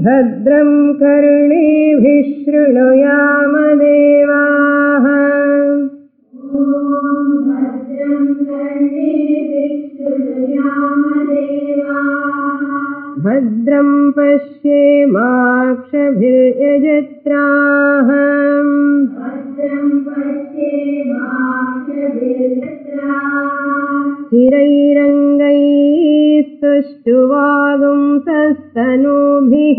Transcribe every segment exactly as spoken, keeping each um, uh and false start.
भद्रं कर्णेभिः शृणुयाम देवाः भद्रं पश्येमाक्षभिर्यजत्राः स्थिरैरङ्गैस्तुष्टुवागुंसस्तनूभिः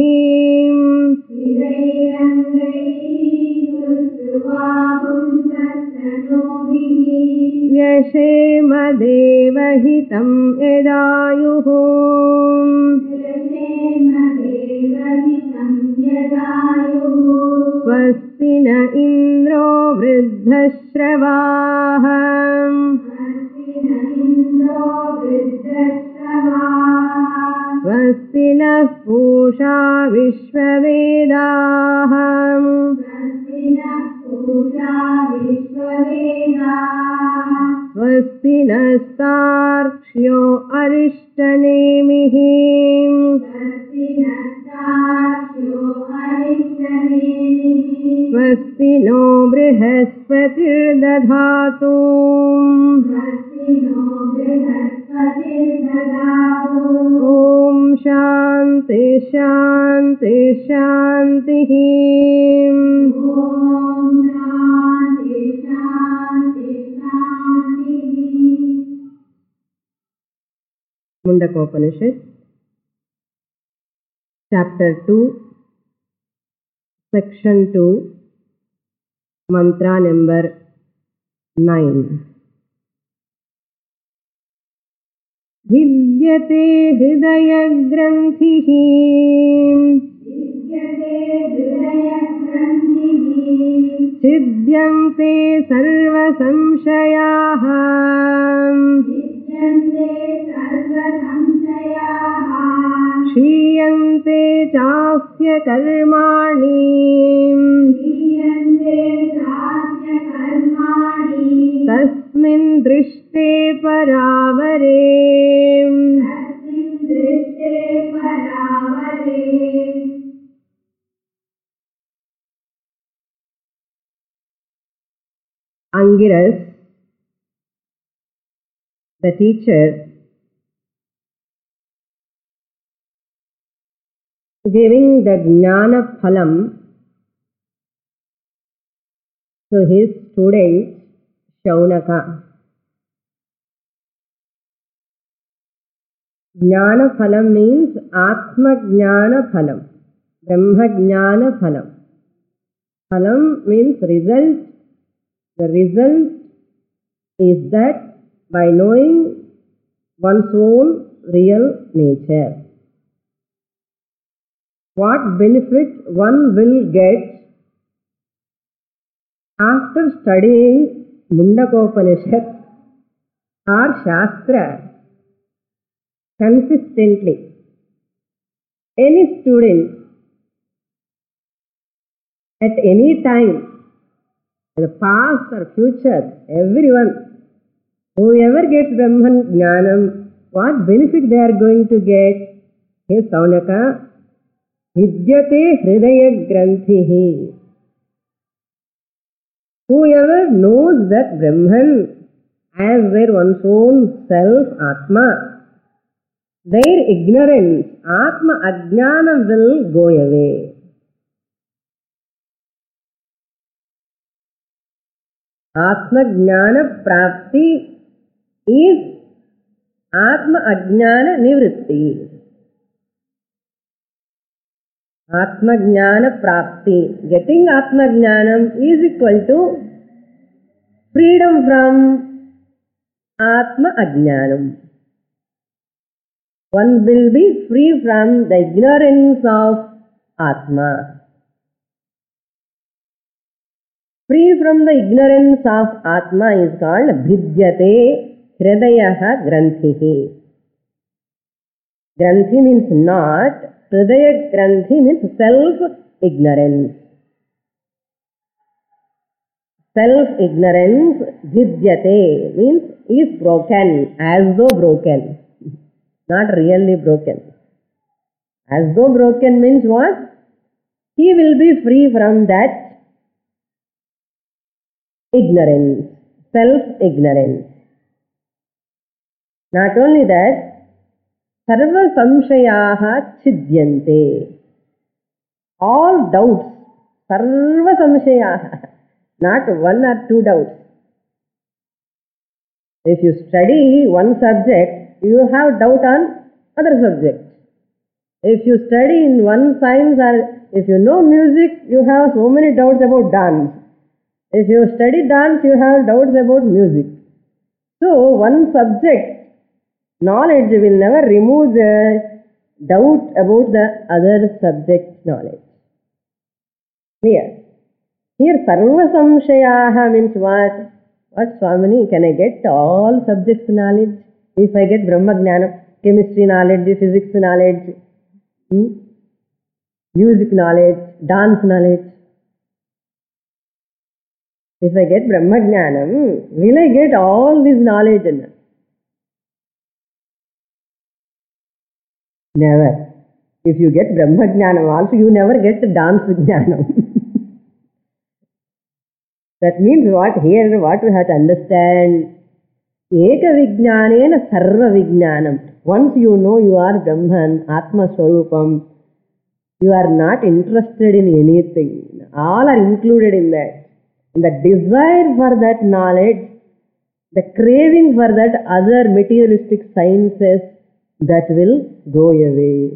व्यशेम देवहितं यदायुः स्वस्ति न इन्द्रो वृद्धश्रवाः स्वस्ति नः पूषा विश्ववेदाः स्वस्ति नस्तार्क्ष्यो अरिष्टनेमिः स्वस्ति नो बृहस्पतिर्दधातु ॐ शान्ति शान्ति शान्तिः Mundakopanishad chapter two section two mantra number nine vidyate hridayagranthih siddhyante sarva samshayaah क्षीयन्ते चास्य कर्माणि तस्मिन् दृष्टे परावरे Angiras, the teacher, giving the Jnana Phalam to his student Shaunaka. Jnana Phalam means Atma Jnana Phalam, Brahma Jnana Phalam. Phalam means result. The result is that by knowing one's own real nature, what benefit one will get after studying Mundakopanishad or Shastra consistently. Any student at any time, the past or future, everyone, whoever gets Brahman Jnanam, what benefit they are going to get? Hey Saunaka, vidyate hridaya granthihi. Whoever knows that Brahman as their one's own self, Atma, their ignorance, Atma Ajnana will go away. Atma Jnana Prapti is Atma Ajnana Nivritti. Atma Jnana Prapti, getting Atma Jnanam is equal to freedom from Atma Ajnanam. One will be free from the ignorance of Atma. Free from the ignorance of Atma is called Vidyate Hridayaha Granthihi. Granthi means not, Hridaya Granthi means self-ignorance. Self-ignorance, Vidyate, means is broken, as though broken, not really broken. As though broken means what? He will be free from that ignorance, self-ignorance. Not only that, sarva samshayaha chidyante. All doubts, sarva samshayaha, not one or two doubts. If you study one subject, you have doubt on other subjects. If you study in one science or if you know music, you have so many doubts about dance. If you study dance, you have doubts about music. So, one subject knowledge will never remove the doubt about the other subject knowledge. Clear? Here, sarva samshayaha means what? What, Swamini, can I get all subjects knowledge? If I get Brahma Jnana, chemistry knowledge, physics knowledge, hmm? music knowledge, dance knowledge. If I get Brahma Jnanam, will I get all this knowledge? Never. If you get Brahma Jnanam also, you never get the dance Jnanam. That means what? Here what we have to understand. Eka Vijnanena Sarva Vijnanam. Once you know you are Brahman, Atma Swarupam, you are not interested in anything. All are included in that. And the desire for that knowledge, the craving for that other materialistic sciences, that will go away.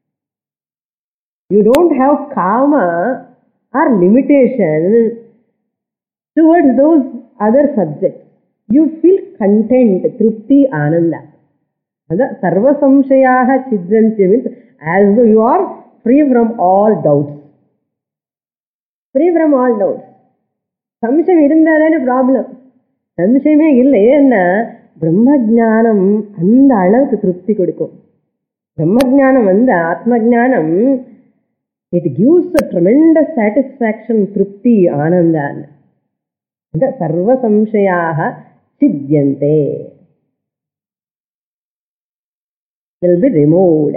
You don't have karma or limitation towards those other subjects. You feel content, trupti, ananda. Sarva samshayaha chidyanti means as though you are free from all doubts. Free from all doubts. Samshayam irundadane problem. Samshayame illa enna Brahma Jnanam and alavukku trupti kodukkum. Brahma Jnanam and Atma Jnanam, it gives a tremendous satisfaction, trupti, ananda. And sarva samshayaha chidyante will be removed.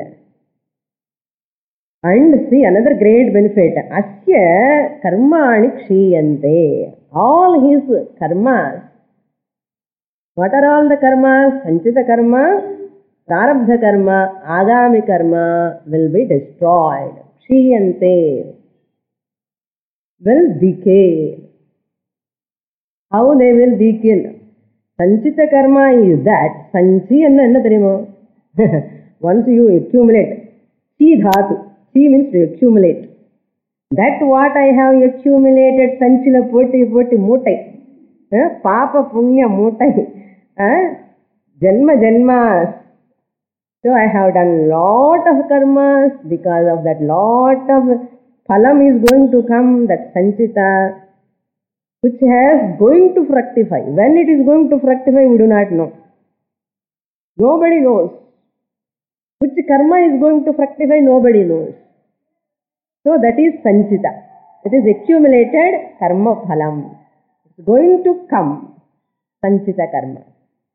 And see another great benefit. Asya karmani kshiyante. All his karmas. What are all the karmas? Sanchita karma, prarabdha karma, agami karma will be destroyed. Kshiyante. Will decay. How they will decay? Sanchita karma is that. Sanchi enna enna theriyumo? Once you accumulate. Chi dhatu. Chi means to accumulate. That what I have accumulated, sanchila poti poti mutai. Papa punya mutai. Janma janmas. So I have done lot of karmas. Because of that lot of phalam is going to come, that sanchita, which has going to fructify. When it is going to fructify, we do not know. Nobody knows. Which karma is going to fructify, nobody knows. So that is sanchita. It is accumulated karma phalam. It's going to come. Sanchita karma.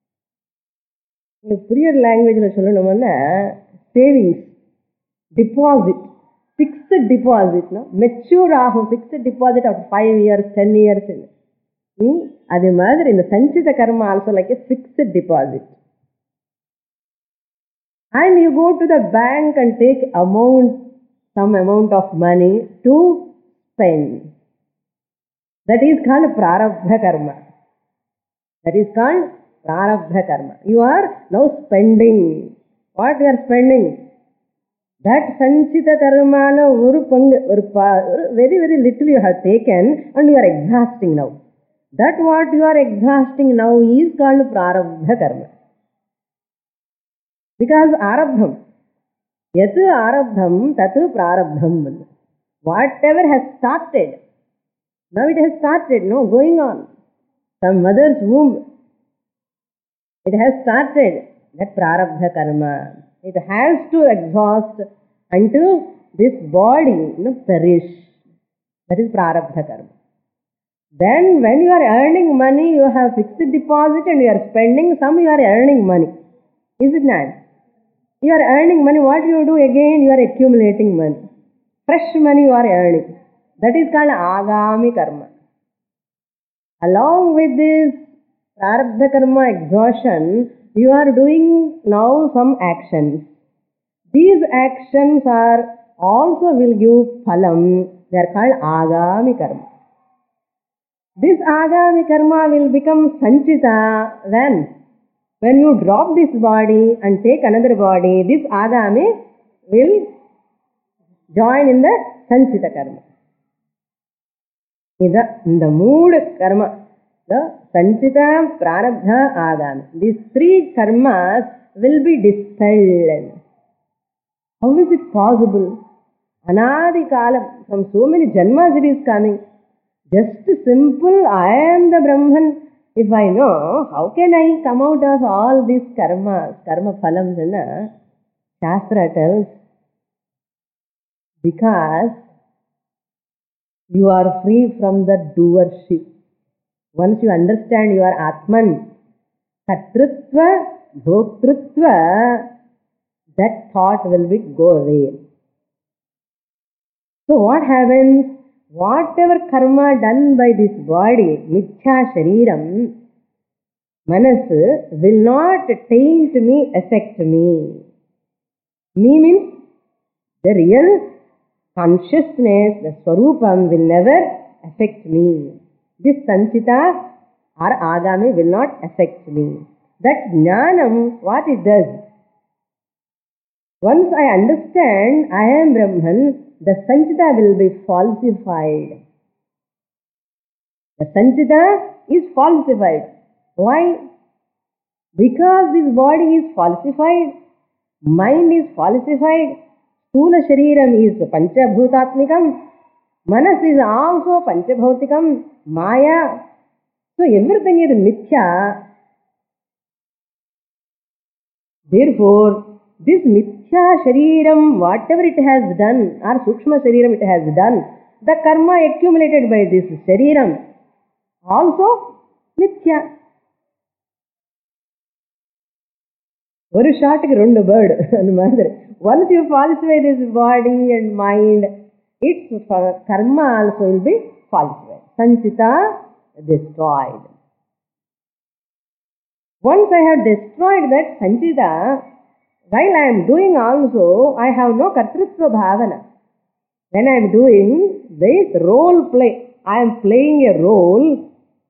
In prior language, savings, deposit, fixed deposit, no? Mature ahu, fixed deposit of five years, ten years. Hmm? Adi madri, in the sanchita karma also like a fixed deposit. And you go to the bank and take amount, some amount of money to spend. That is called prarabdha karma. That is called prarabdha karma. You are now spending. What you are spending? That sanchita karma na oru pang, very very little you have taken and you are exhausting now. That what you are exhausting now is called prarabdha karma. Because arabdham. Yatu arabdham, tatu prarabdham. Whatever has started, now it has started, no, going on. Some mother's womb, it has started, that prarabdha karma. It has to exhaust until this body, you know, perish. That is prarabdha karma. Then when you are earning money, you have fixed deposit and you are spending some, you are earning money. Is it not? You are earning money, what you do again? You are accumulating money. Fresh money you are earning. That is called agami karma. Along with this prarabdha karma exhaustion, you are doing now some actions. These actions are also will give phalam. They are called agami karma. This agami karma will become sanchita when? When you drop this body and take another body, this agami will join in the sanchita karma. In the, in the mood karma, the sanchita, prarabdha, agami. These three karmas will be dispelled. How is it possible? Anadi kalam, from so many janmas it is coming. Just simple, I am the Brahman. If I know, how can I come out of all these karmas, karma phalams? Na? Shastra tells, because you are free from the doership. Once you understand you are Atman, Kartrutva, Bhoktrutva, that thought will be go away. So what happens? Whatever karma done by this body, mithya shariram, manas will not taint me, affect me. Me means the real consciousness, the swarupam will never affect me. This sanchita or agami will not affect me. That jnanam, what it does? Once I understand I am Brahman, the sanchita will be falsified. The sanchita is falsified. Why? Because this body is falsified, mind is falsified, Sthula shariram is panchabhutatmikam, manas is also panchabhautikam, maya. So everything is mithya. Therefore, this mithya shariram, whatever it has done, or sukshma shariram it has done, the karma accumulated by this shariram, also mithya. One shot ki rendu bird. Once you falsify this body and mind, its karma also will be falsified. Sanchita destroyed. Once I have destroyed that sanchita, while I am doing also, I have no kartrutva bhavana. When I am doing this role play, I am playing a role.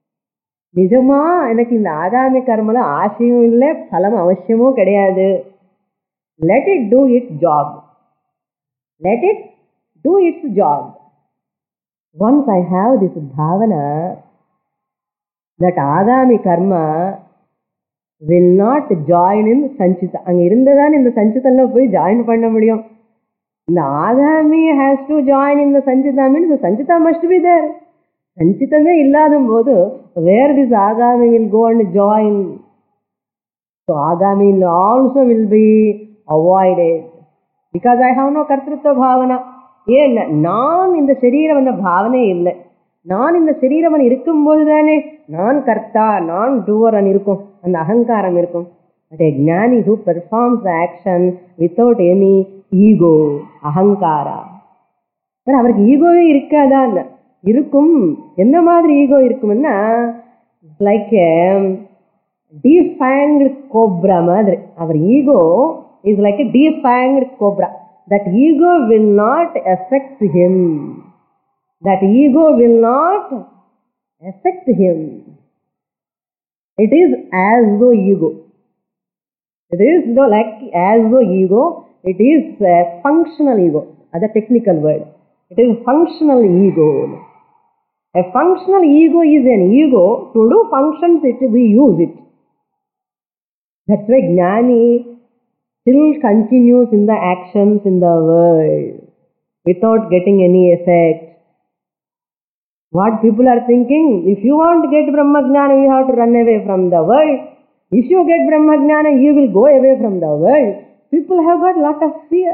நிஜமா எனக்கு இந்த ஆகாமி கர்மல ஆசையும் இல்லை, பலம் அவசியமும் கிடையாது. Let it do its job. Let it do its job. Once I have this bhavana, that agami karma will not join in sanchita. அங்க இருந்ததான் இந்த சஞ்சிதம்ல போய் ஜாயின் பண்ண முடியும். இந்த ஆகாமி has to join in the sanchita means the sanchita must be there. சஞ்சிதமே இல்லாத போது where this agami will go and join? So agami also will be avoided because I have no kartrutva bhavana. ஏன் நான் இந்த சரீரம் அந்த பாவனை இல்லை. நான் இந்த சரீரம் இருக்கும்போது தானே நான் கர்த்தா, நான் டூவர் இருக்கும், அந்த அகங்காரம் இருக்கும். But a ஞானி who performs the action without any ego, ahankara. அவருக்கு ஈகோவே இருக்காதான்? இருக்கும். என்ன மாதிரி ஈகோ இருக்கும்னா, லைக் defanged cobra மாதிரி. அவர் ego is like a defanged cobra. That ego will not affect him. That ego will not affect him. It is as though ego. It is though like as though ego. It is a functional ego. That's a technical word. It is functional ego. A functional ego is an ego. To do functions, it we use it. That's why Jnani still continues in the actions in the world without getting any effect. What people are thinking, if you want to get Brahma Jnana, you have to run away from the world. If you get Brahma Jnana, you will go away from the world. People have got lot of fear.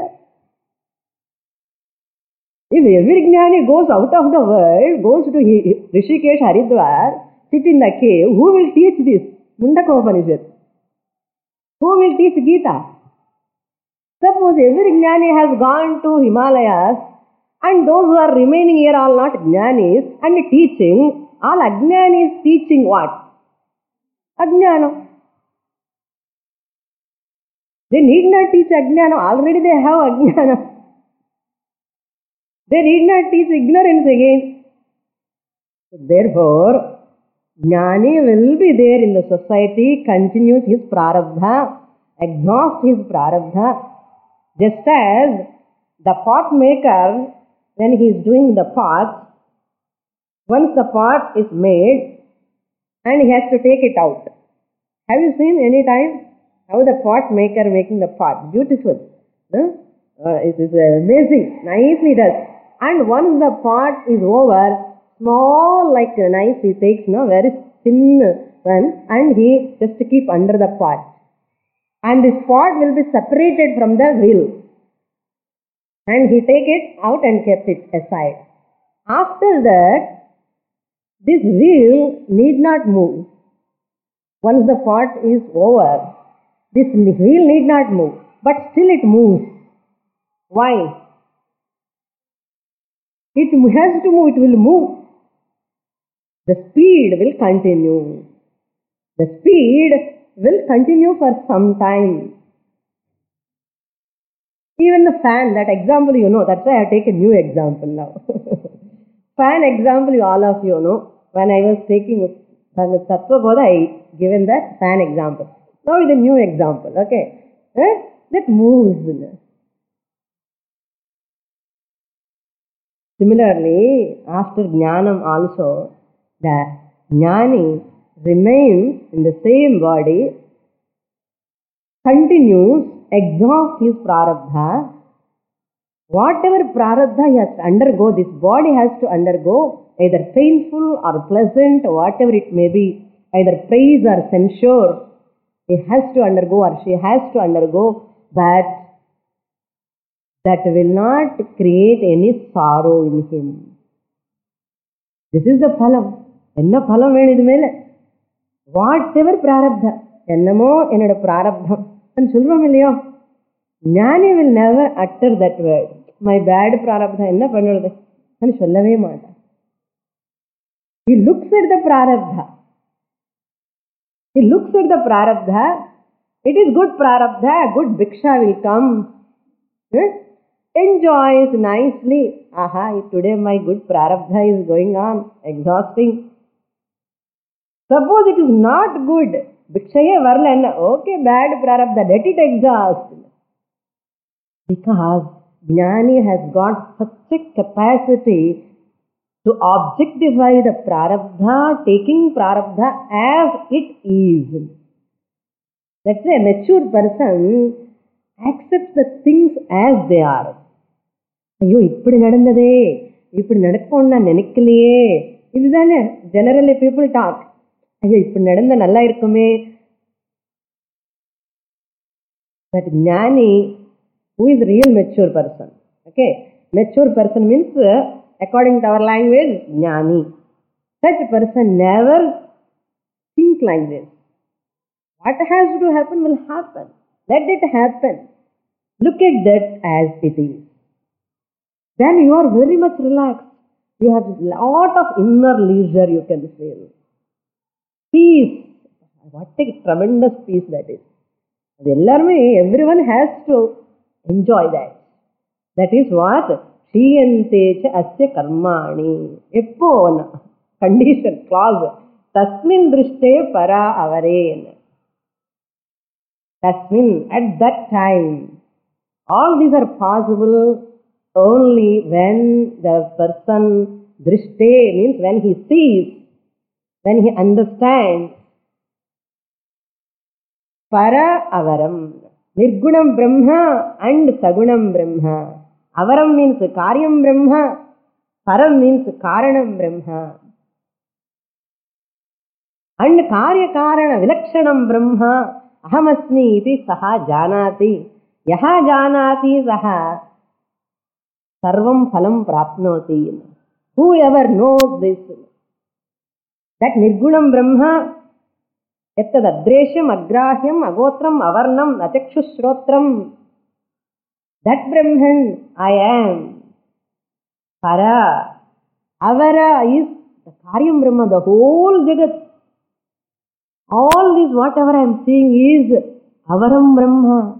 If every Jnani goes out of the world, goes to Rishikesh, Haridwar, sit in the cave, who will teach this? Mundaka Upanishad. Who will teach Gita? Suppose every jnani has gone to Himalayas and those who are remaining here are not jnanis and teaching, all ajnanis teaching what? Ajnana. They need not teach ajnana, already they have ajnana. They need not teach ignorance again. Therefore, jnani will be there in the society, continues his prarabdha, exhausts his prarabdha. Just as the pot maker, when he is doing the pot, once the pot is made and he has to take it out. Have you seen any time how the pot maker making the pot? Beautiful. No? Uh, it is amazing. Nicely does. And once the pot is over, small like a knife he takes, no, very thin one, and he just keep under the pot. And this pot will be separated from the wheel. And he take it out and kept it aside. After that, this wheel need not move. Once the pot is over, this wheel need not move. But still it moves. Why? It has to move, it will move. The speed will continue. The speed will continue for some time. Even the fan, that example you know, that's why I have taken a new example now. Fan example, all of you know. When I was taking Tattva Bodha, I given that fan example. Now is a new example, okay? Eh? That moves. Similarly, after Jnanam also, the Jnani remains in the same body, continues, exhausts his prarabdha. Whatever prarabdha he has to undergo, this body has to undergo, either painful or pleasant, whatever it may be, either praise or censure, he has to undergo or she has to undergo, but that will not create any sorrow in him. This is the phalam. Enna phalam venu idu mele? Whatever prarabdha, ennamo ennada prarabdham. And solvom illaya? Jnani will never utter that word. My bad prarabdha enna pannurudhu? And sollave maata. He looks at the prarabdha. He looks at the prarabdha. It is good prarabdha, good bhiksha will come. Hmm? Enjoys nicely. Aha, today my good prarabdha is going on, exhausting. Suppose it is not good, bhikshaye varla, okay, bad prarabdha, let it exhaust. Because Jnani has got such a capacity to objectify the prarabdha, taking prarabdha as it is. That's why a mature person accepts the things as they are. ஐயோ இப்படி நடந்ததே, இப்படி நடக்கும்னு நான் நினைக்கலையே, இதுதானே generally people talk. ஐயோ இப்படி நடந்தா நல்லா இருக்குமே. But Jnani, who is real mature person? Okay, mature person means, according to our language, Jnani. Such a person never think like this. What has to happen will happen. Let it happen. Look at that as it is. Then you are very much relaxed. You have a lot of inner leisure you can feel. Peace. What a tremendous peace that is. Everyone has to enjoy that. That is what? Shriyante cha asya karmani. Eppo condition, clause. Tasmin drishte para avare. Tasmin, at that time. All these are possible only when the person drishte means when he sees, when he understands. Para avaram. Nirgunam Brahma and Sagunam Brahma. Avaram means Karyam Brahma. Param means Karanam Brahma. And Karya Karana Vilakshanam Brahma. Ahamasmi iti saha janati. Yaha janati saha sarvam phalam prapnoti. Whoever knows this, that Nirgunam Brahma, Ettad adresham, agrahyam, agotram, avarnam, achakshushrotram. That Brahman I am. Para. Avara is the Karyam Brahma, the whole Jagat. All this, whatever I am seeing is Avaram Brahma.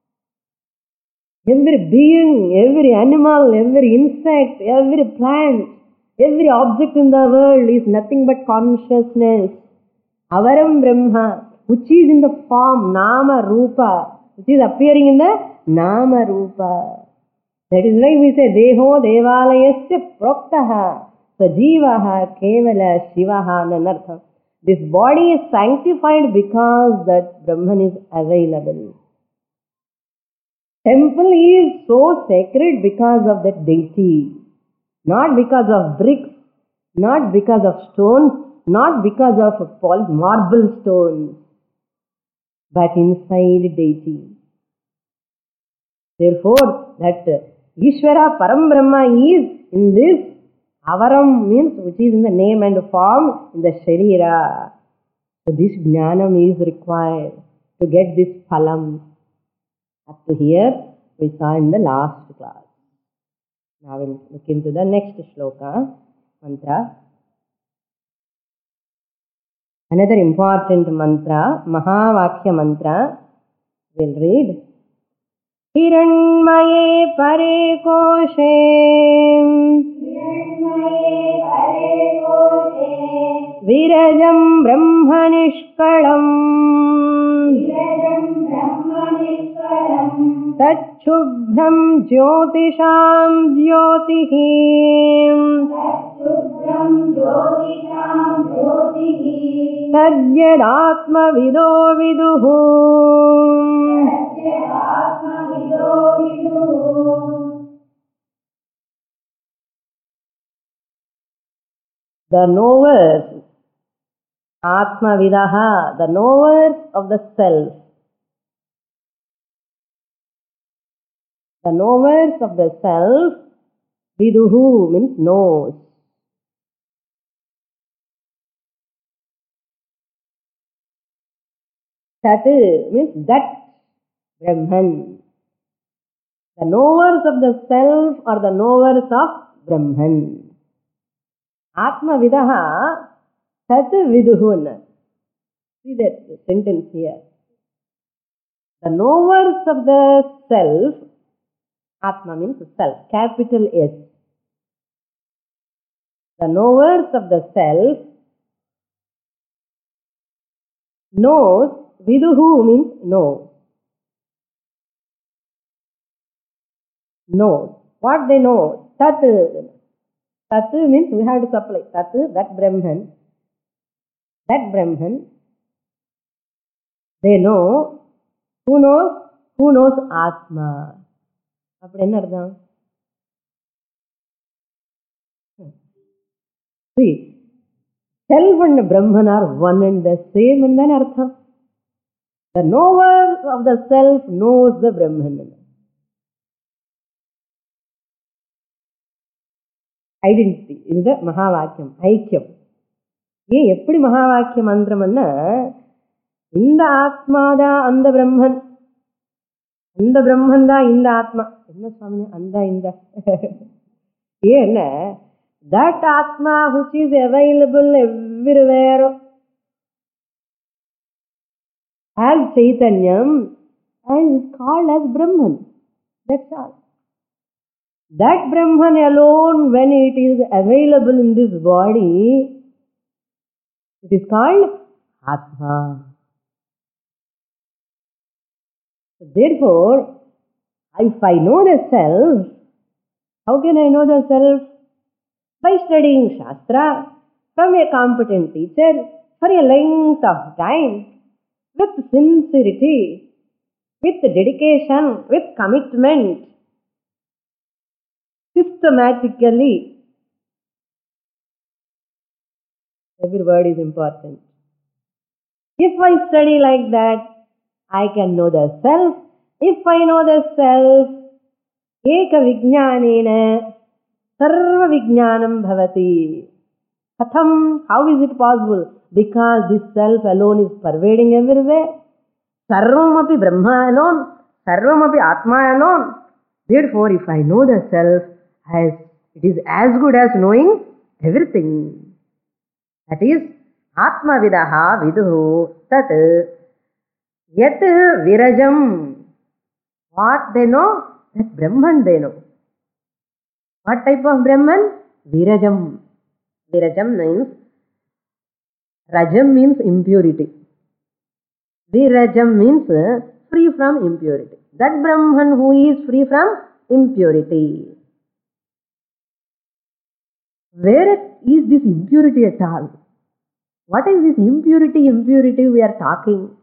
Every being, every animal, every insect, every plant, every object in the world is nothing but consciousness. Avaram Brahma, which is in the form Nama Rupa, which is appearing in the Nama Rupa. That is why we say Deho Devalayasya Proktaha Sajivaha Kevala Shivaha Nanartha. This body is sanctified because that Brahman is available. Temple is so sacred because of that deity. Not because of bricks, not because of stones, not because of marble stones, but inside deity. Therefore, that Ishvara Param Brahma is in this. Avaram means which is in the name and form in the Sharira. So this Jnanam is required to get this phalam. Up to here we saw in the last class. Now we'll look into the next shloka, mantra. Another important mantra, Mahavakya mantra. We'll read. Hiranmaye pare koshe Virajam brahma nishkalam Tachubhram jyotisham jyotihim Tadyatma vido viduhum. The knowers, Atma Vidaha, the knowers of the self. The knowers of the self, Viduhu means knows. Tat means that Brahman. The knowers of the self are the knowers of Brahman. Atma Vidaha Tat Viduhun. See that sentence here. The knowers of the self, Atma means self, capital S. The knowers of the self knows, Viduhu means knows. Knows. What they know? Tat. Tat means we have to supply. Tat, that Brahman. That Brahman. They know. Who knows? Who knows Atma? Apdi enna ardham? See, self and Brahman are one and the same and then artham. The knower of the self knows the Brahman. Identity is the Mahavakyam, Aikyam. ஏன் எப்படி மகாவாக்கிய மந்திரம்னா இந்த ஆத்மாதா அந்த பிரம்மன், அந்த பிரம்மன் தான் இந்த ஆத்மா. என்ன சுவாமி அந்த இந்த ஏன்னா that Atma which is available everywhere as Chaitanyam is called as Brahman. That's all. That Brahman alone, when it is available in this body, it is called Atma. So therefore, if I know the self, how can I know the self? By studying Shastra from a competent teacher for a length of time, with sincerity, with dedication, with commitment, systematically. Every word is important. If I study like that, I can know the self. If I know the self, eka vijnanena sarva vijnanam bhavati. Katham, how is it possible? Because this self alone is pervading everywhere. Sarvam api Brahma alone, sarvam api Atma alone. Therefore, if I know the self, as it is as good as knowing everything. That is, Atma Vidaha Viduhu Tat Yat Virajam. What they know? That Brahman they know. What type of Brahman? Virajam. Virajam means, Rajam means impurity. Virajam means free from impurity. That Brahman who is free from impurity. Where is this impurity at all? What is this impurity, impurity we are talking?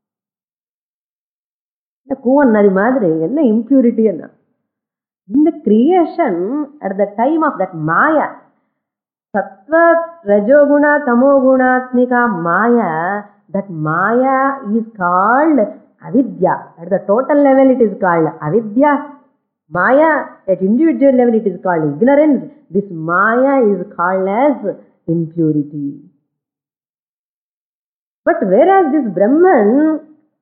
The Kuvanadi Madre, enna impurity enna. In the creation, at the time of that Maya, Sattva, Rajoguna, Tamogunatmika Maya, that Maya is called Avidya. At the total level it is called Avidya. Maya, at individual level it is called ignorance. This Maya is called as impurity. But whereas this Brahman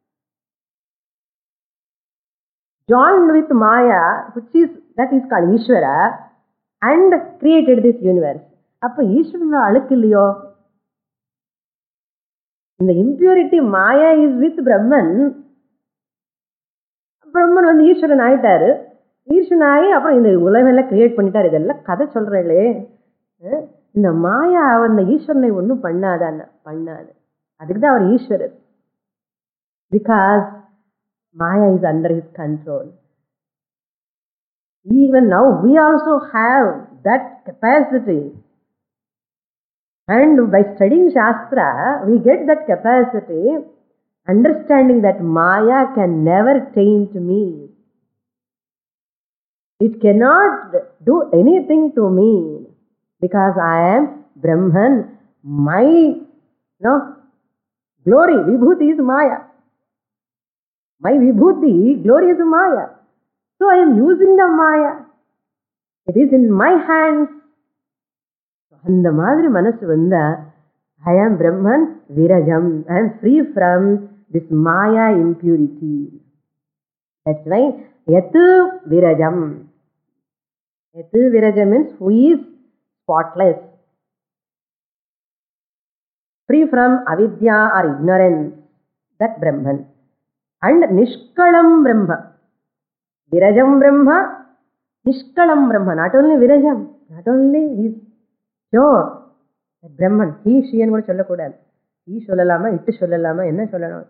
joined with Maya, which is, that is called Ishvara, and created this universe. Appa Ishvara alukilliyo. In the impurity, Maya is with Brahman. Brahman வந்து ஈஸ்வரன் ஆயிட்டாரு. ஈஸ்வரன் ஆகி அப்புறம் இந்த உலகம் எல்லாம் create பண்ணிட்டாரு. இதெல்லாம் கதை சொல்றேங்களே. இந்த மாயா அந்த ஈஸ்வரனை ஒன்றும் பண்ணாதான பண்ணாது. அதுக்கு தான் அவர் Eswarar. Because Maya is under his control. Even now we also have that capacity. And by studying Shastra, we get that capacity, understanding that Maya can never taint me. It cannot do anything to me because I am Brahman. My no, glory, Vibhuti is Maya. My Vibhuti, glory is Maya. So I am using the Maya. It is in my hands. அந்த மாதிரி மனசு வந்தா, I am Brahman Virajam. I am free from this Maya impurity. That's why Yatu Virajam. Yatu Virajam means who is spotless, free from avidya or ignorance. That Brahman. And Nishkalam Brahma. Virajam Brahma, Nishkalam Brahma. Not only Virajam, not only his pure. That Brahman. He, she and கூட சொல்லக்கூடாது. He சொல்லலாமா, இட்டு சொல்லலாமா, என்ன சொல்லணும்?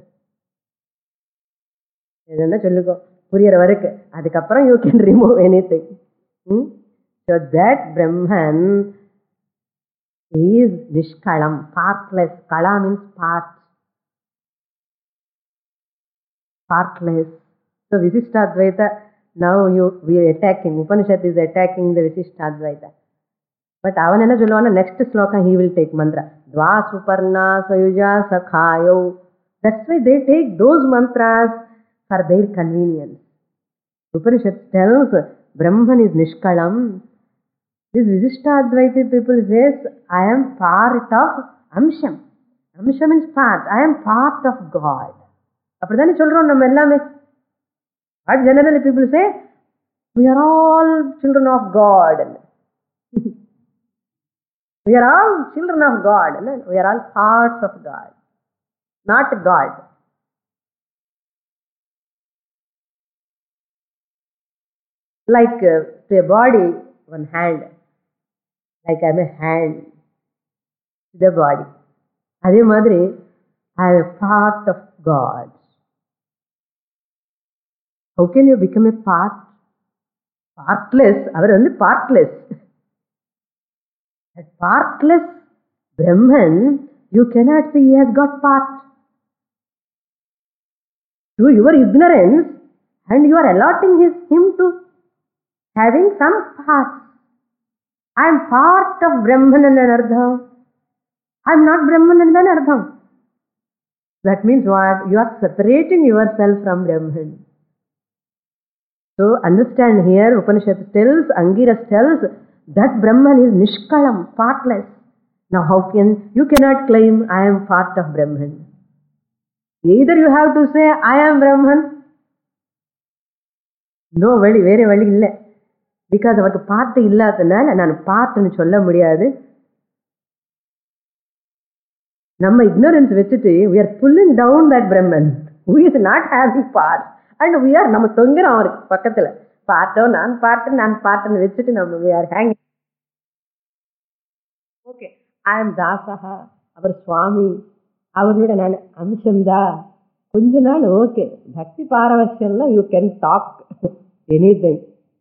என்ன சொல்லுக்கோ புரியற வரைக்கும். அதுக்கப்புறம் you can remove anything. Hmm? So that Brahman is Nishkalam, partless. Kala means part. Partless. So Visishtadvaita, now you we are attacking. Upanishad is attacking the Visishtadvaita. But avan enna solluvaana, next sloka he will take mantra. Dva Suparna Sayuja Sakhayo. That's why they take those mantras for their convenience. Upanishad tells Brahman is Nishkalam. This Visishtadvaita people says, I am part of Amsham. Amsham means part. I am part of God. அப்படிதானே சொல்றோம் நம்ம எல்லாமே. But generally people say, we are all children of God. We are all children of God. We are all parts of God, not God. Like uh, to a body, one hand. Like I am a hand to the body. அதே மாதிரி I am a part of God. How can you become a part? Partless. அவர் வந்து partless. That partless Brahman, you cannot say he has got part. Through your ignorance, and you are allotting his, him to having some part. I am part of Brahman and Anardham. I am not Brahman and Anardham. That means what? You are separating yourself from Brahman. So understand here, Upanishad tells, Angiras tells, that Brahman is Nishkalam, partless. Now how can, you cannot claim I am part of Brahman. Either you have to say I am Brahman, no வழி, வேற வழி இல்லை. Because அவருக்கு part இல்லாததுனால நான் பார்ட்னு சொல்ல முடியாது. நம்ம இக்னோரன்ஸ் வச்சுட்டு we are pulling down that Brahman who is not having parts and we are நம்ம தொங்குறோம் அவருக்கு பக்கத்துல. பார்த்தோ நான் பார்ட்டு நான் பார்ட்டுன்னு வச்சுட்டு நம்ம we are hanging. Okay, I am தாசகா, அவர் சுவாமி, அவரோட நான் அம்சம்தா. கொஞ்ச நாள் ஓகே, பக்தி பாரவசியம்ல you can talk anything.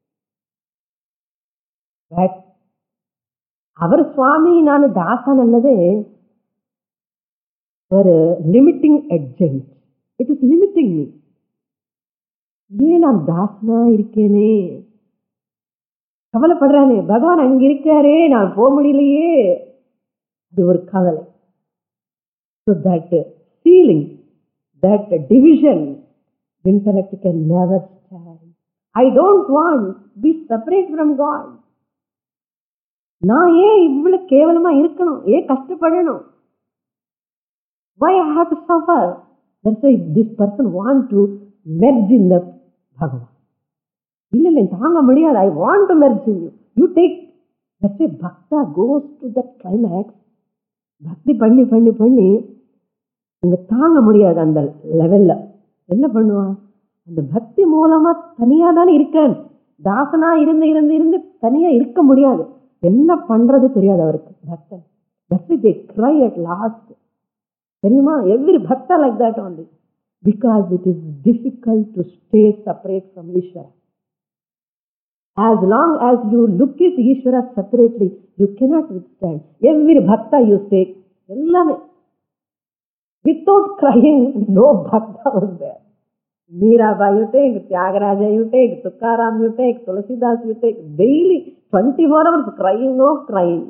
But அவர் சுவாமி நான் தாசன் ಅನ್ನೋದೇ ஒரு limiting agent. It is limiting me. ஏன் நான் தாசனா இருக்கேனே, கவலைப்படுறானே, பகவான் அங்க இருக்காரே, நான் போக முடியலையே, அது ஒரு கவலை. So that feeling, that division, intellect can never stand. I don't want to be separate from God. நான் ஏன் இவ்வளவு கேவலமா இருக்கணும், ஏன் கஷ்டப்படணும்? Why I have to suffer? That's why this person want to merge in the Bhagavan. இல்ல இல்ல தாங்க முடியாது. I want to merge in you. You take. That's why Bhakta goes to the climax. பக்தி பண்ணி பண்ணி பண்ணி இங்க தாங்க முடியாது. அந்த லெவல்ல என்ன பண்ணுவான், அந்த பக்தி மூலமா தனியா தானே இருக்கேன், தாசனா இருந்து இருந்து இருந்து தனியா இருக்க முடியாது. என்ன பண்றது தெரியாது அவருக்கு பக்தன். That's why they cry at last. தெரியுமா, every bhakta like that only, because it is difficult to stay separate from Ishvara. As long as you look at Ishvara separately, you cannot withstand. Every bhakta you say, ellame without crying, no bhakta was there. Meerabai you take, Tyagaraja you take, Tukaram you take, Tulasidas you take, daily twenty-four hours crying, no crying.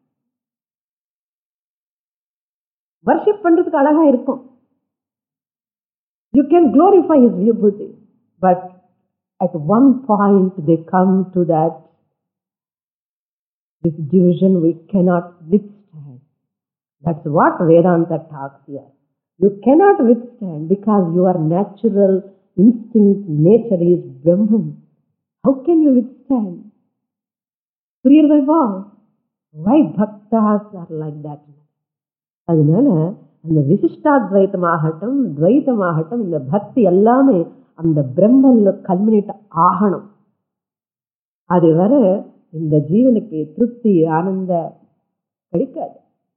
Worship பண்றதுக்கு அழகா இருக்கும். You can glorify his vibhuti, but at one point they come to that this division we cannot withstand. That's what Vedanta talks here. You cannot withstand because your natural instinct, nature is Brahman. How can you withstand? Why bhaktas are like that? அதனால அந்த விசிஷ்டாத்வைத்தமாகட்டும் துவைத்தமாகட்டும் இந்த பக்தி எல்லாமே அந்த பிரம்மன்ல culminate ஆகணும். அது வர இந்த ஜீவனுக்கு திருப்தி ஆனந்த கிடைக்காது.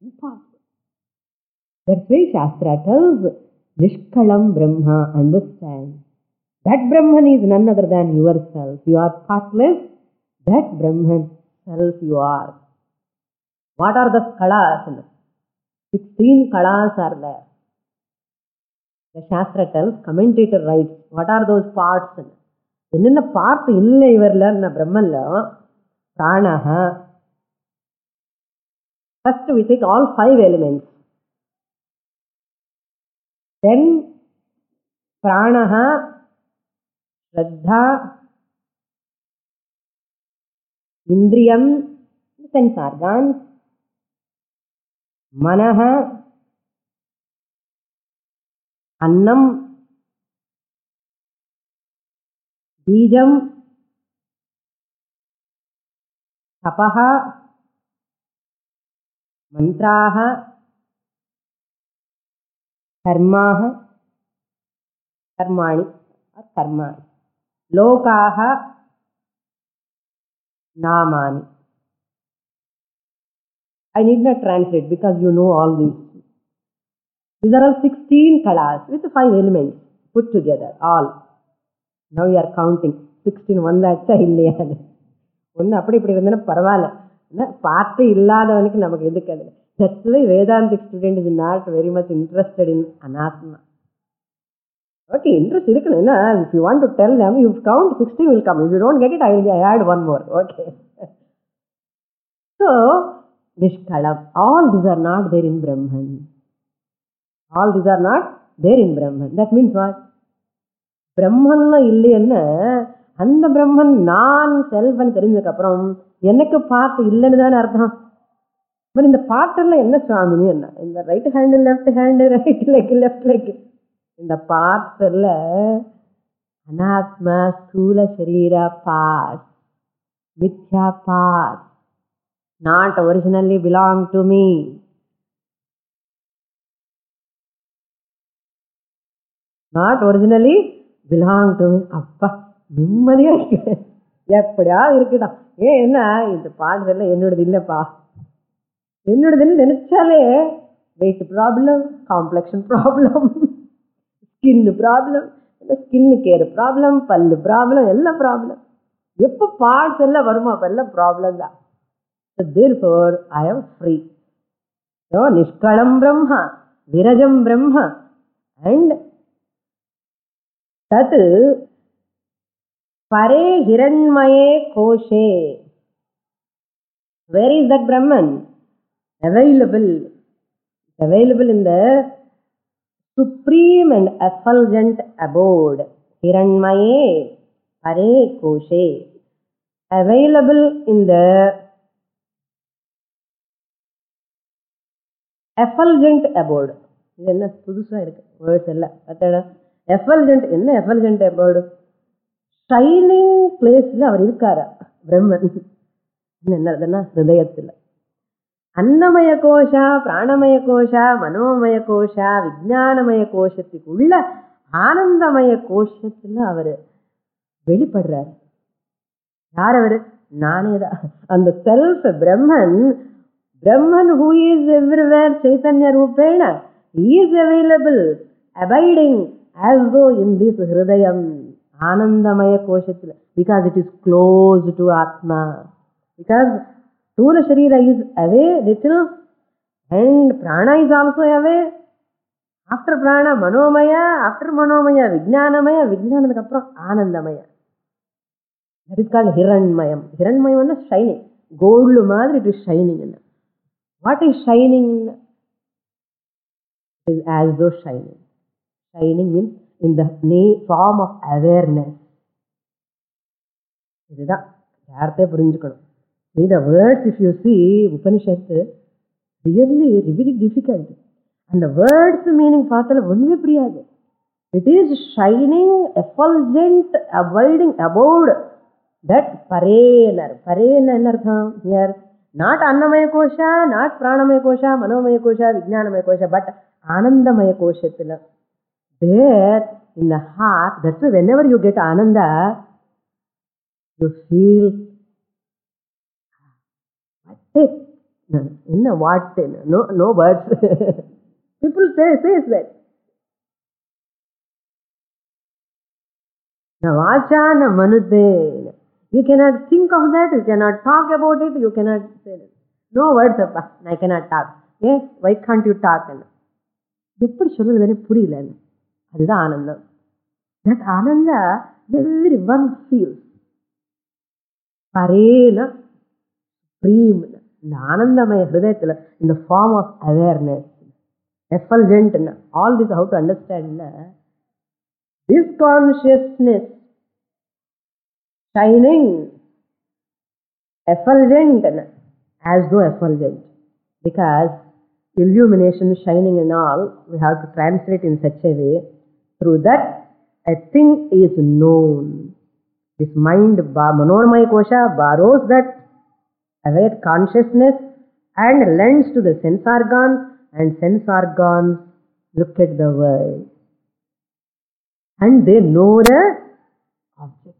That's why Shastra tells Nishkalam Brahma, understand. That Brahman is none other than yourself. You are thoughtless. That Brahman self you are. What are the kalas? sixteen kalas are there. The Shastra tells, commentator writes, what are those parts? என்னென்ன part இல்லை இவர்ல பிரம்மன்ல? பிராணஹ. First we take all five elements. Then pranaha, shraddha, indriyam, sense organs, manaha, annam, bijam, tapaha, mantraha, karmaha, karmani or karmani, lokaha, namani. I need not translate because you know all these. These are all sixteen kalas with five elements put together, all. Now you are counting. sixteen வந்தாச்சா இல்லையா? ஒன்று அப்படி இப்படி வந்தா பரவாயில்ல, பார்த்து இல்லாதவனுக்கு நமக்கு எதுக்கு அது? That's why Vedantic student is not very much interested in anatma. Okay, interest இருக்கணும். If you want to tell them, you count sixteen will come. If you don't get it, I will add one more. Okay. So, Nishkalam. All these are not there in Brahman. All these are not there in Brahman. That means what? Brahmanla இல்லைன்னா அந்த பிரம்மன் நான் செல்வன் தெரிஞ்சதுக்கு அப்புறம் எனக்கு part இல்லைன்னு தானே அர்த்தம். But இந்த பார்ட்டெல்லாம் என்ன சுவாமினி என்ன? இந்த right hand left hand right leg left leg இந்த பார்ட்ஸ் எல்லாம் Anatma, Sthula Sharira parts, Mithya parts, not originally belong to me. Not originally belong to me. Appa, நிம்மதியா இருக்கு. எப்படியாவது இருக்குடா. ஏன் என்ன இந்த பாடுறதுல என்னோடது இல்லப்பா. என்னோடதுன்னு நினைச்சாலே weight problem, complexion problem, skin problem, skin care problem, பல்லு ப்ராப்ளம், எல்லாம் ப்ராப்ளம். எப்போ பார்ட்ஸ் எல்லாம் வருமா அப்ப எல்லாம் ப்ராப்ளம் தான். Therefore, I am free. So, Nishkalam Brahma, Virajam Brahma, and Tat Pare Hiranmaye Koshe. Where is that Brahman? Available. Available in the supreme and effulgent abode. Hiranmaye Pare Koshe. Available in the effulgent abode. இது என்ன புதுசா இருக்கு words எல்லாம் பார்த்தா. Effulgent என்ன effulgent abode? Shining பிளேஸ்ல அவர் இருக்காரா பிரம்மன். என்னதுன்னா ஹிருதயத்துல. அன்னமய கோஷா, பிராணமய கோஷா, மனோமய கோஷா, விஜானமய கோஷத்துக்குள்ள ஆனந்தமய கோஷத்துல அவரு வெளிப்படுறாரு. யார் அவரு? நானே தான். அந்த self Brahman. Brahman who is everywhere, Chaitanya Rupena, he is available, abiding as though in this Hridayam, Anandamaya Koshatila, because it is close to Atma. Because Sthula Sharira is away little and Prana is also away. After Prana, Manomaya, after Manomaya, Vijnanamaya, Vijnanamaya, appuram Anandamaya. That is called Hiranmayam. Hiranmayam is shining. Gold madri it is shining. What is shining? It is as though shining. Shining means in the form of awareness. இதுதான் யார்த்தே புரிஞ்சுக்கணும். The words, if you see Upanishad, really really difficult. And the words meaning பார்த்தல ஒண்ணுமே புரியாது. It is shining, effulgent, abiding abode. That parenar. Parenar என்ன அர்த்தம்? Here not Annamaya Kosha, not Pranamaya Kosha, Manomaya Kosha, Vijnanamaya Kosha, but Anandamaya Koshatila. There in the heart, that's why whenever you get Ananda, you feel what it? No, what? No, no words. People say, says that. Na vacha na manute. You cannot think of that, you cannot talk about it, you cannot say that. No words, appa. I cannot talk. Yeah? Why can't you talk? எப்படி சொல்லுறதுன்னு புரியல. அதுதான் ஆனந்தம். That Ananda everyone feels. பரேன supreme. இந்த ஆனந்தமய ஹிருதயத்துல in the form of awareness, effulgent. All this how to understand. This consciousness shining, effulgent, as though effulgent. Because illumination, shining and all, we have to translate in such a way, through that a thing is known. This mind, Manomaya Kosha, borrows that aware consciousness and lends to the sense organs, and sense organs look at the world. And they know the object.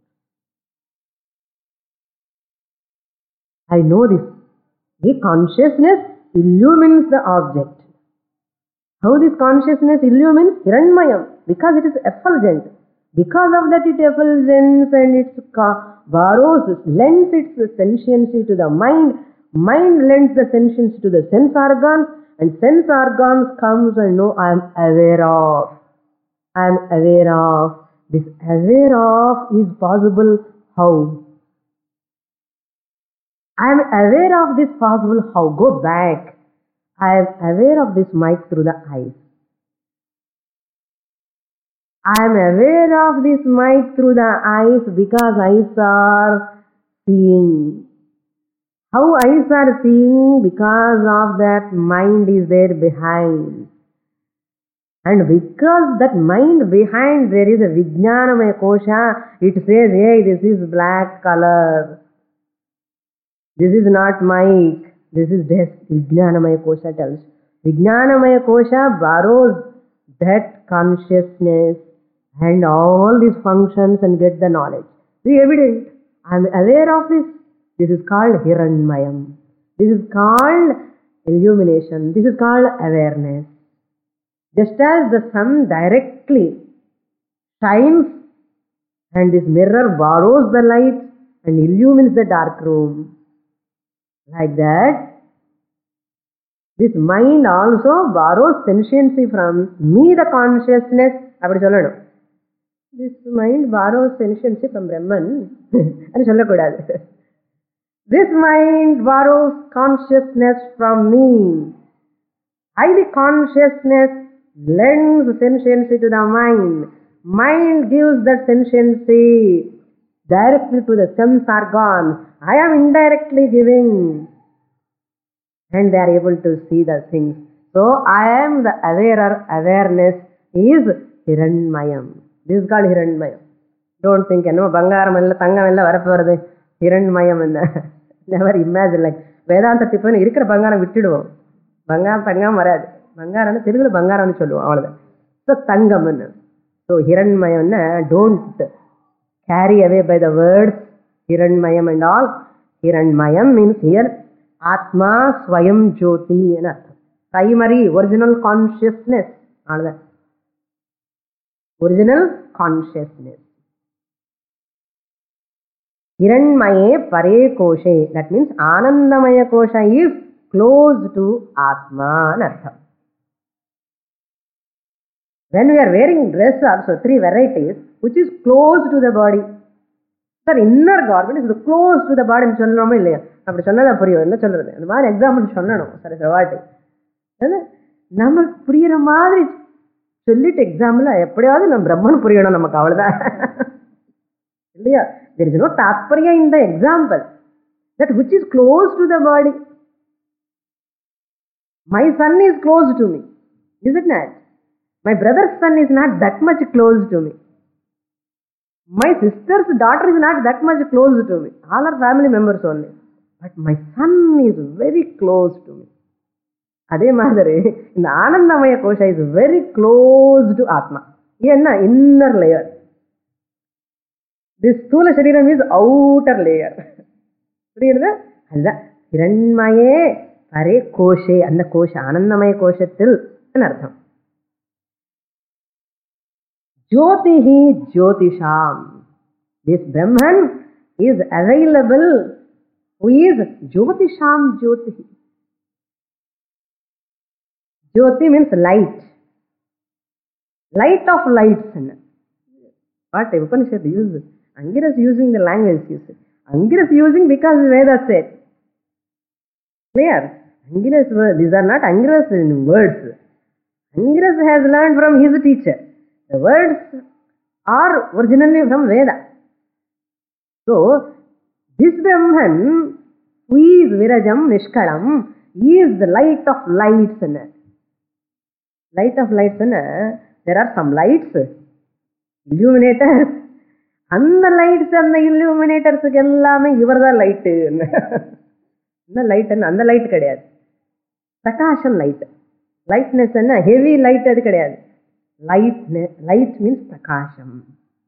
I know this. The consciousness illumines the object. How this consciousness illumines? Hiranmayam. Because it is effulgent. Because of that it effulgence and it borrows, lends its sentiency to the mind. Mind lends the sentiency to the sense organs. And sense organs comes and know I am aware of. I am aware of. This aware of is possible how? I am aware of this possible how? Go back. I am aware of this mic through the eyes. I am aware of this mic through the eyes because eyes are seeing. How eyes are seeing? Because of that mind is there behind. And because that mind behind there is a Vijnanamaya Kosha, it says, hey, this is black color. This is not mic. This is this. Vijnanamaya Kosha tells. Vijnanamaya Kosha borrows that consciousness and all these functions and get the knowledge. The evident. I am aware of this. This is called Hiranmayam. This is called illumination. This is called awareness. Just as the sun directly shines and this mirror borrows the light and illumines the dark room, like that, this mind also borrows sentiency from me, the consciousness. This mind borrows sentiency from Brahman. This mind borrows consciousness from me. I, the consciousness, lends sentiency to the mind. Mind gives that sentiency directly to the sense organs. I am indirectly giving. And they are able to see the things. So, I am the awarer. Awareness is Hiranmayam. This is called Hiranmayam. Don't think, no, Bangaram ella, Tangam ella, Varaparade, Hiranmayam. Never imagine like, Vedanta Tiffany, Irikra Bangaram Vittidu. Bangaram Tangam Varad. Bangaram, Tiru Bangaram Chulu, all that. So, Tangam. So, Hiranmayam, don't carry away by the words Hiranmayam and all. Hiranmayam means here Atma Swayam Jyoti and Artha. Primary, original consciousness. All that. Original consciousness. Hiranmaye Pare Koshe. That means Anandamaya Kosha is close to Atma and Artha. When we are wearing dress also, three varieties, which is close to the body. Sir, inner garment is close to the body. அப்படி சொன்னதா புரியும் என்ன சொல்றது அந்த மாதிரி example சொல்லணும் சரி வாட்டி நமக்கு புரியுற மாதிரி சொல்லிட்டு எக்ஸாம்பிள் எப்படியாவது நம்ம பிரம்மன் புரியணும் நமக்கு அவ்வளவுதான் இல்லையா there is no தாத்பர்யா in the example that which is close to the body. My son is close to me, is it not? My brother's son is not that much close to me. My sister's daughter is not that much close to me. All are family members only. But my son is very close to me. Adhe madare, in the Anandamaya Kosha is very close to Atma. Yenna inner layer. This Sthula Shariram is outer layer. Puriyudha? Adha Hiranmaye Pare Koshe, and the Kosha, Anandamaya Koshatil, an artham. Jyotihi Jyotisham. This Brahman is available. Who is Jyotisham Jyotihi? Jyoti means light. Light of lights. What Upanishad uses? Angira is using the language. Angira is using because Veda said. Clear? Angiras, these are not Angiras in words. Angiras has learned from his teacher. The words are originally from Veda. So, this Brahman, who is Virajam Nishkalam, is the light of lights. Light of lights, there are some lights, illuminators, and the lights and the illuminators, you are the light. The light and the light kadayad. Prakasham light. Lightness and heavy light kadayad. Light, light means prakasham.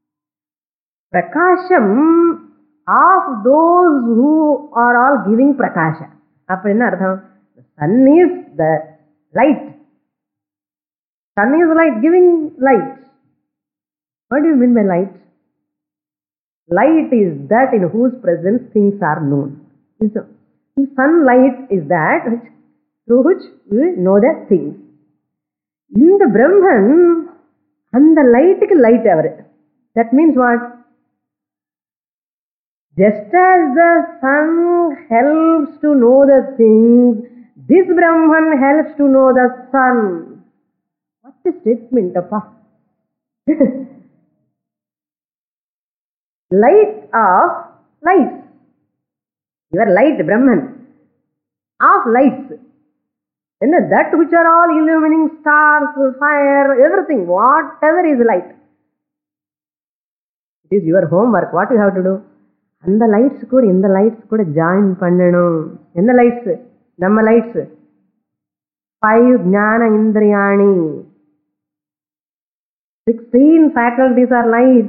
Prakasham of those who are all giving prakasha. The sun is the light. Sun is light, giving light. What do you mean by light? Light is that in whose presence things are known. So, sunlight is that which, through which we know the things. In the Brahman, and the light is light ever. That means what? Just as the sun helps to know the things, this Brahman helps to know the sun. What a statement, Appa. Light of lights. Your light, Brahman, of lights. And that which are all illumining stars, fire, everything, whatever is light. It is your homework. What you have to do? And the lights could, in the lights could join pandanum. In the lights, Namma lights. Five Jnana Indriyani. Sixteen faculties are lights.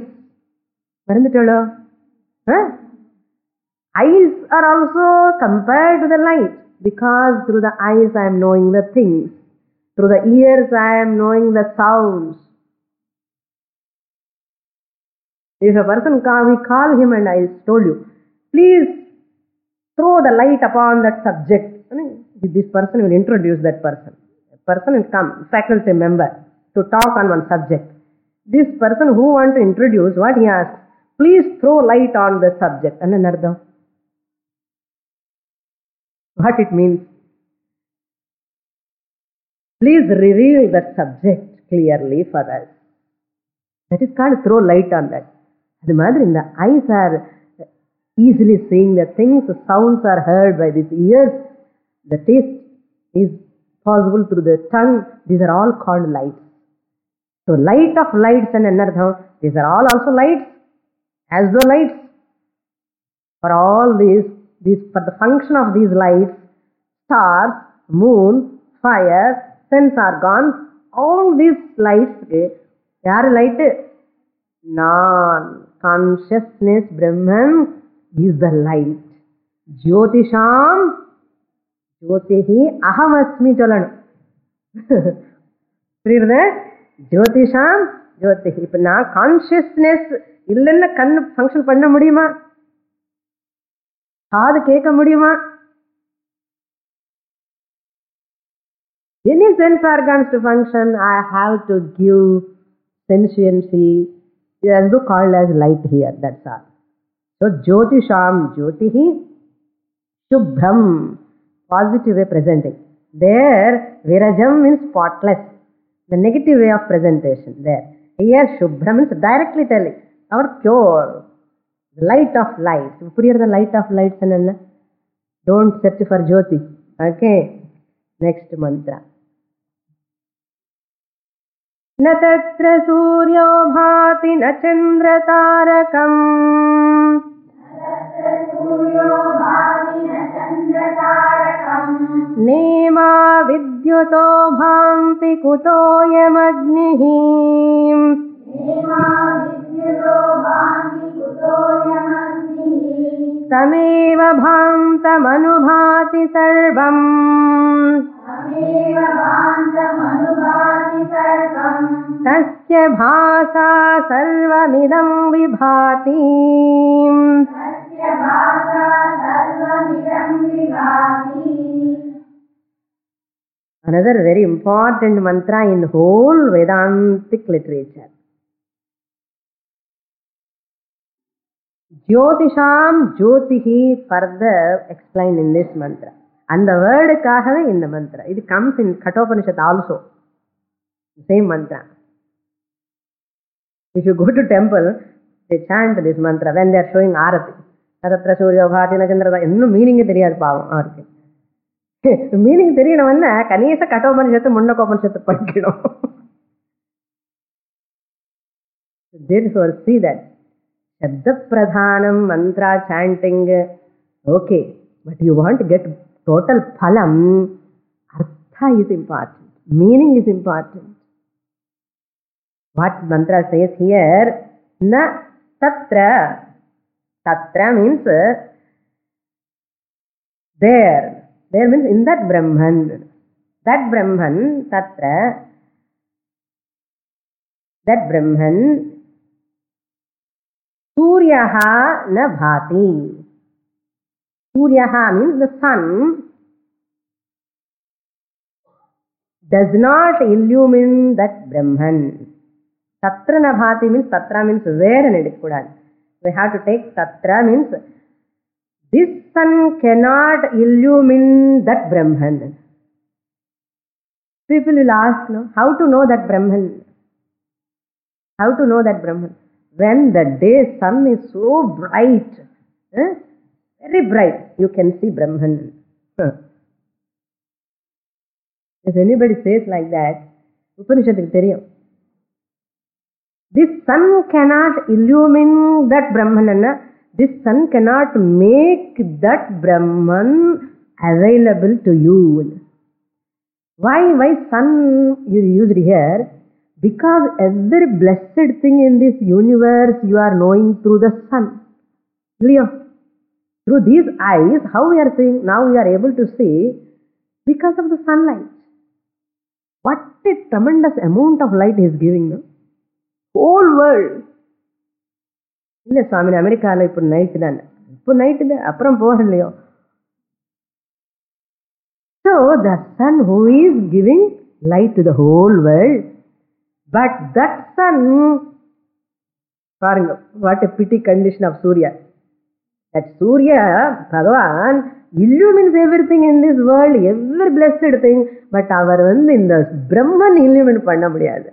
Huh? Eyes are also compared to the light, because through the eyes I am knowing the things. Through the ears I am knowing the sounds. If a person call, we call him and I told you, please throw the light upon that subject. I mean, this person will introduce that person. A person will come, faculty member, to talk on one subject. This person who want to introduce, what he asks, please throw light on the subject. And another, what it means? Please reveal that subject clearly for us. That is called throw light on that. The mother in the eyes are easily seeing the things, the sounds are heard by these ears, the taste is possible through the tongue. These are all called lights. So light of lights and another, these are all also lights, as though lights. For all these, these for the function of these lights, stars, moon, fire, sense organs, all these lights, yar light? Non-consciousness Brahman is the light. Jyotisham, Jyotihi ahamasmi chalana. Clear that? Jyotisham, Jyotihi. If na consciousness illenna kannu function panna mudiyuma? Kaadu keka mudiyuma? Any sense organs to function, I have to give sentiency. It is also called as light here, that's all. So, Jyotisham, Jyotihi, Shubhram, positive way presenting. There, Virajam means spotless, the negative way of presentation there. Here, Shubhram means directly telling, our pure, the light of light. Put the light of light, don't search for Jyoti. Okay, next mantra. न तत्र सूर्यो भाति न चन्द्र तारकम् नेमा विद्युतो भान्ति कुतोऽयमग्निः तमेव भान्तमनुभाति सर्वम् तस्य भासा सर्वमिदं विभाति. Another very important mantra in whole Vedantic literature. Jyotisham Jyotihi further explained in this mantra. And the word kahave in the mantra. It comes in Kathopanishad also. Same mantra. If you go to temple, they chant this mantra when they are showing arati. Natatra surya bhati na chandra. Innu meaning theriyadu pavam avarku. Meaning theriyanavanna kanisa Kathopanishad Mundakopanishad padikidum. Therefore see that Shabda Pradhanam mantra chanting, okay, but you want to get total phalam, artha is important, meaning is important. What mantra says here, na tatra, tatra means there, there means in that Brahman, that Brahman, tatra, that Brahman, Suryaha na bhati. Suryaha means the sun does not illumine that Brahman. Tatra na bhati means, tatra means where and it kudan. We have to take tatra means this sun cannot illumine that Brahman. People will ask, no, how to know that Brahman? How to know that Brahman? When the day sun is so bright, eh, very bright, you can see Brahman. Huh. If anybody says like that, Upanishadukku theriyum. This sun cannot illumine that Brahman. This sun cannot make that Brahman available to you. Why? Why sun you used here? Because every blessed thing in this universe you are knowing through the sun. Leo. Through these eyes, how we are seeing, now we are able to see because of the sunlight. What a tremendous amount of light is giving them. Whole world. இல்லை சுவாமி அமெரிக்காவில் இப்போ night தானே, இப்போ night தான், அப்புறம் போகலையோ. So the sun who is giving light to the whole world, but that sun, பாருங்க, what a pity condition of Surya. That Surya, Bhagavan, illumines everything in this world, every blessed thing, but அவர் வந்து இந்த பிரம்மன் illumine பண்ண முடியாது.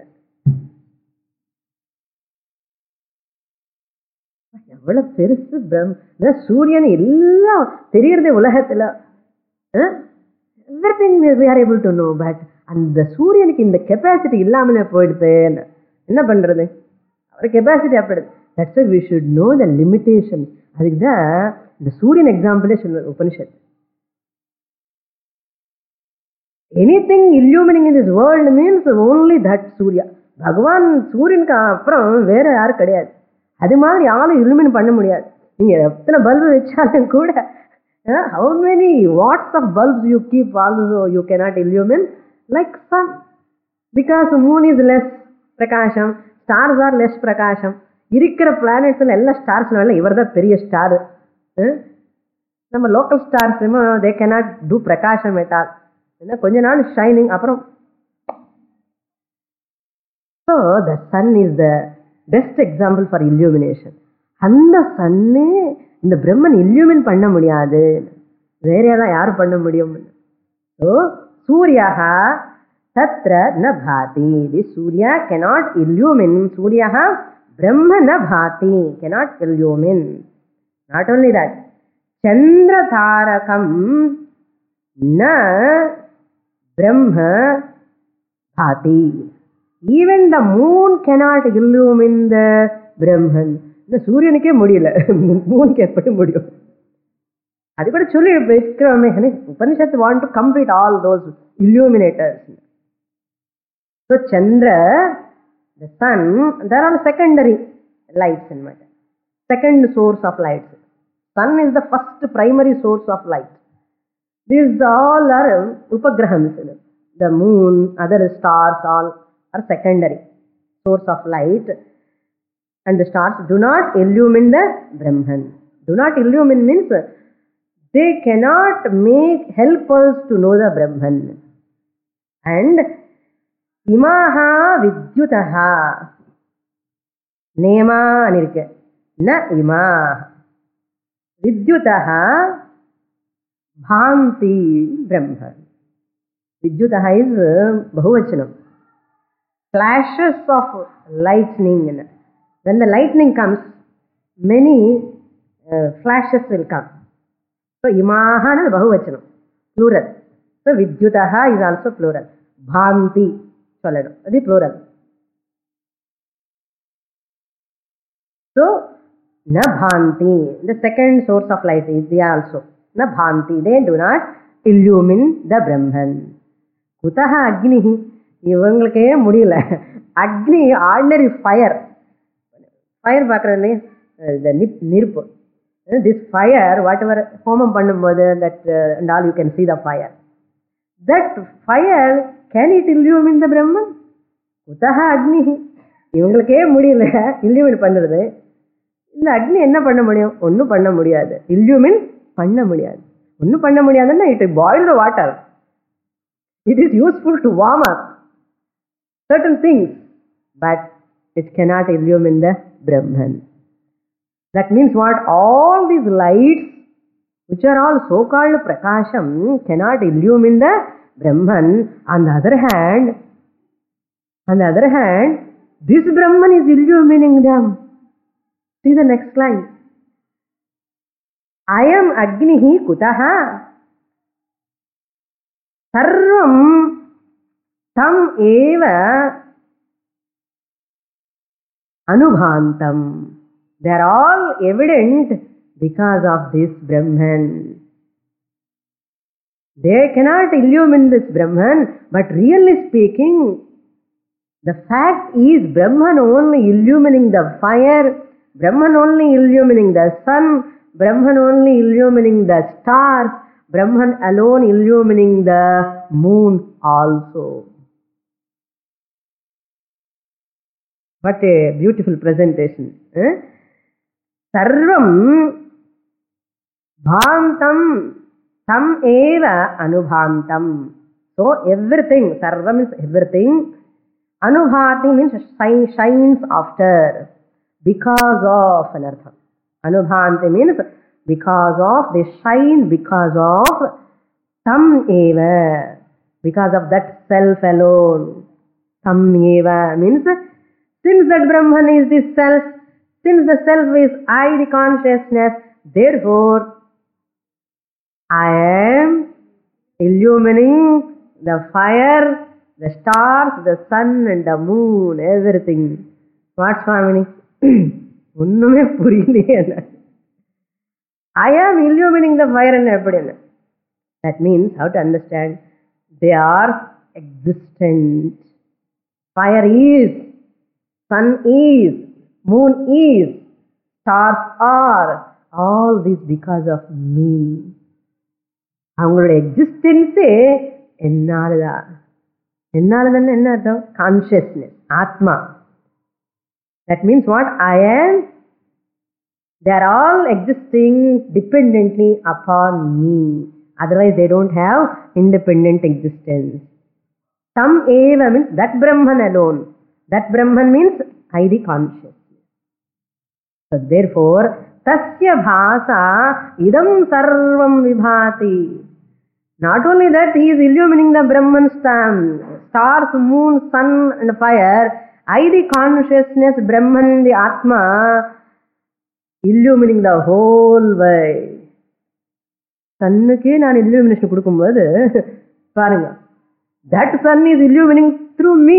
எவ்வளவு பெருசு பிரம்ம, சூரியன் எல்லாம் தெரியறதே உலகத்துல. Everything we are able to know, but அந்த சூரியனுக்கு இந்த கெப்பாசிட்டி இல்லாமலே போயிடுது. என்ன பண்றது? அவர் கெப்பாசிட்டி அப்படி. That's why we should know the limitation. அதுக்கு தான் இந்த சூரியன் எக்ஸாம்பிளே சொல்லுவார் Upanishad. Anything illuminating in this world means only that Surya. பகவான் சூரியனுக்கு அப்புறம் வேற யாரும் கிடையாது. அது மாதிரி யாரும் illuminate பண்ண முடியாது. நீங்க எத்தனை பல்பு வச்சாலும் கூட, how many watts of bulbs you keep also you cannot illuminate like sun, because moon is less prakasham, stars are less prakasham. இருக்கிற பிளானட்ஸ்ல எல்லா ஸ்டார்ஸ்னால இவர் தான் பெரிய ஸ்டார். நம்ம local stars they cannot do பிரகாஷம் at all. என்ன கொஞ்ச நாள் ஷைனிங், அப்புறம். So the sun is the best example for illumination. அந்த சன்னே இந்த பிரம்மன் இல்யூமின் பண்ண முடியாது, வேற எல்லாம் யாரும் பண்ண முடியும். ஸோ சூர்யா தத்ர ந பாதி. தி Surya cannot illumine. Surya Brahma na bhati, cannot illumine. Not only that, Chandra Tarakam na Brahma bhati. Even the moon cannot illumine the Brahman. இந்த சூரியனுக்கே முடியல, மூணுக்கு எப்படி முடியும்? அது கூட சொல்லி வைக்கிறோமே. Upanishad want to complete all those illuminators. So Chandra, the sun, there are secondary lights in matter. Second source of light. Sun is the first primary source of light. These all are upagrahams. The moon, other stars, all are secondary source of light. And the stars do not illumine the Brahman. Do not illumine means they cannot make help us to know the Brahman. And இமாஹா வித்யுதஹா நேமா இருக்கு, ந இமா வித்யுதஹா பாந்தி பிரம்மன். வித்யுதஹா is பகுவச்சனம். Flashes of lightning. When the lightning comes, many uh, flashes will come. So imaha is bahuvachanam, plural. So vidyutaha is also plural. Bhanti சொல்லணும், அது plural. So na bhanti, the second source of light is they also na bhanti, they do not illumine the Brahman. Kutaha agnihi, இவங்களுக்கே முடியல. அக்னி ordinary fire, fire பார்க்குறோன்னே இந்த நிப் நெருப்பு. This fire what ever ஹோமம் பண்ணும்போது that and all you can see the fire. That fire, can it illumine the Brahman? Kutaha agnihi, இவங்களுக்கே முடியல illumine பண்ணுறது. இந்த அக்னி என்ன பண்ண முடியும்? ஒன்றும் பண்ண முடியாது. இல்லியூமின் பண்ண முடியாது. ஒன்றும் பண்ண முடியாதுன்னா it boil the water. It is useful to warm up certain things, but it cannot illumine the Brahman. That means what? All these lights, which are all so-called prakasham, cannot illumine the Brahman. On the other hand, on the other hand, this Brahman is illumining them. See the next line. I am Agnihi Kutaha. Sarvam tam eva anubhantam. They are all evident because of this Brahman. They cannot illumine this Brahman, but really speaking, the fact is Brahman only illumining the fire, Brahman only illumining the sun, Brahman only illumining the stars, Brahman alone illumining the moon also. What a beautiful presentation. Eh? Sarvam bhantam tam eva anubhantam. So everything, sarvam is everything. Anubhati means shine, shines after, because of anartham. Anubhanti means because of, they shine because of tam eva, because of that self alone. Tam eva means since that Brahman is this self, since the self is I, the consciousness, therefore I am illumining the fire, the stars, the sun and the moon, everything. What, Swamini? Unnume puriyale. I am illumining the fire and everything. That means, how to understand? They are existent. Fire is, sun is, moon is, stars are, all this because of me. அவங்களுடைய எக்ஸிஸ்டன்ஸே என்னாலதான். என்னாலதான் என்ன அர்த்தம்? Consciousness, ஆத்மா. That means what? I am, they are all existing dependently upon me. Otherwise they don't have independent existence. Tam eva means that Brahman alone. That Brahman means I, the consciousness. So therefore, tasya bhasa idam sarvam vibhati. Not only that, he is illumining the Brahman stars, moon, sun and fire. I, the consciousness, Brahman, the Atma, illumining the whole world. Sunnuke naan illumination kudukumbodhu parunga, that sun is illumining through me.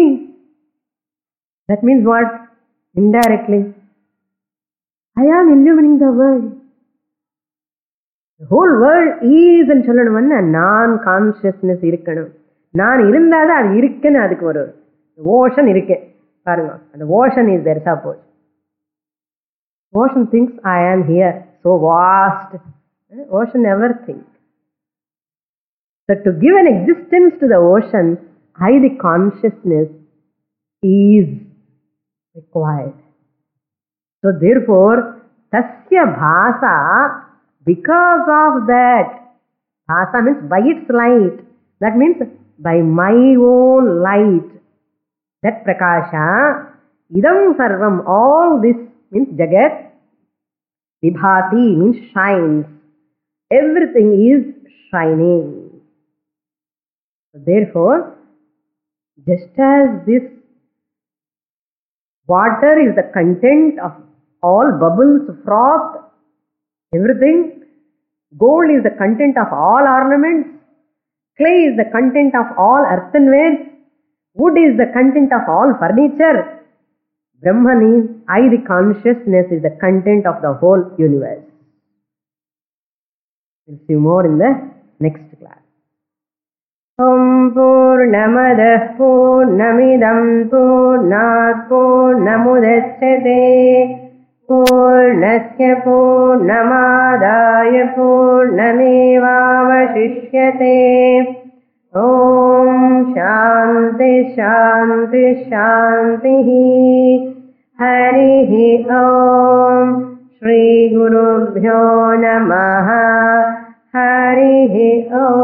That means what? Indirectly I am illumining the world. The whole world is and சொல்லணும்னா நான் consciousness இருக்கணும். நான் இருந்தாதான் அது இருக்குன்னு அதுக்கு ஒரு ocean இருக்கு பாருங்க. அந்த ocean is there. Suppose ocean thinks I am here, so vast. Ocean never thinks. So to give an existence to the ocean, I, the consciousness, is required. So therefore, tasya bhasa, because of that, bhasa means by its light. That means by my own light. That prakasha, idam sarvam, all this means jagat, vibhati means shines. Everything is shining. So therefore, just as this water is the content of all bubbles, froth, everything, gold is the content of all ornaments, clay is the content of all earthenwares, wood is the content of all furniture, Brahman is, I, the consciousness, is the content of the whole universe. We'll see more in the next class. Om Purnamadah Purnamidam Purnat Purnamudachyate Purnasya Purnamadaya Purnamevavashishyate. Om Shanti Shanti Shanti. Harihi Om. Shri Gurubhyo Namaha. Harihi Om.